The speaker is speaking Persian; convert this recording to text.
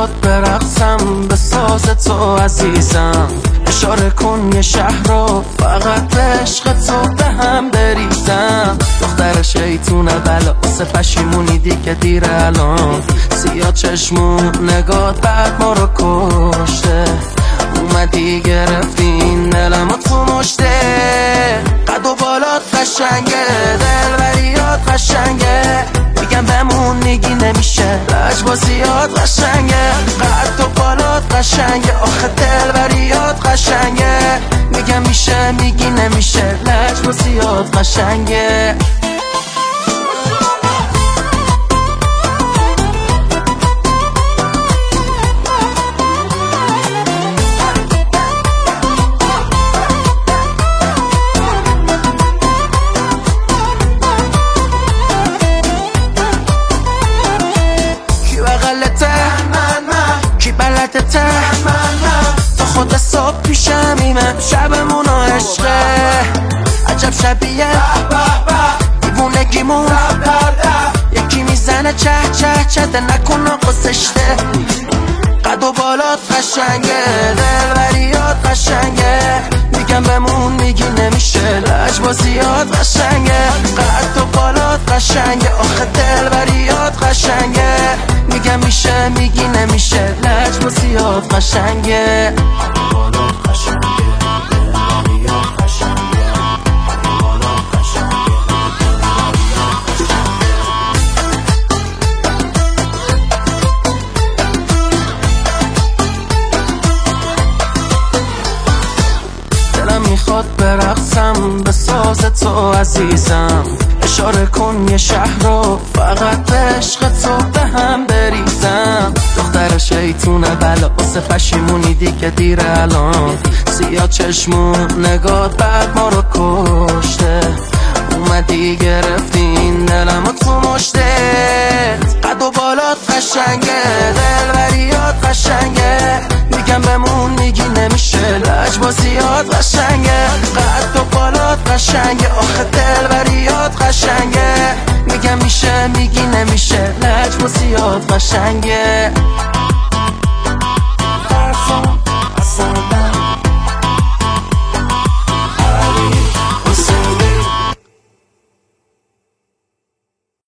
میخواد برقصم به ساز تو عزیزم، اشاره کن یه شهر رو فقط به عشق تو به هم بریزم. دختر شیطونه بلا واسه پشیمونی دیگه دیر الان، سیاه چشمون نگات بعد ما رو کشته، اومدی گرفتین دلمو تو مشته. قد و بالات قشنگه، دلبریات قشنگه، میگم بمون میگی نمیشه، لجبازیات قشنگه. قد و بالات قشنگه، آخه دلبریات قشنگه، میگم میشه میگی نمیشه، لجبازیات قشنگه. کی بلدته تا خود صبح پیشمیمه، شبمون و عشقه عجب شبیه دیوونگیمون، یکی میزنه چه چه چه ده نکن آقا زشته. قد و بالات قشنگه، دلبریات قشنگه، میگم بمون میگی نمیشه، لجبازیات قشنگه. قد و بالات قشنگه، آخه دلبریات قشنگه، میگم میشه میگی نمیشه، لجبازیات قشنگه. میخواد برقصم به ساز تو عزیزم، اشاره کن یه شهر رو فقط به عشق تو به هم بریزم. دختر شیطونه بلا واسه پشیمونی دیگه دیر الان، سیاه چشمون نگات بعد ما رو کشته، اومدی گرفتین دلمو تو مشته. قد و بالات قشنگه، دلبریات قشنگه، میگم بمون میگی نمیشه، لجبازیات قشنگه. قد و بالات قشنگه، آخه دلبریات قشنگه، میگم میشه میگی نمیشه، لجبازیات قشنگه.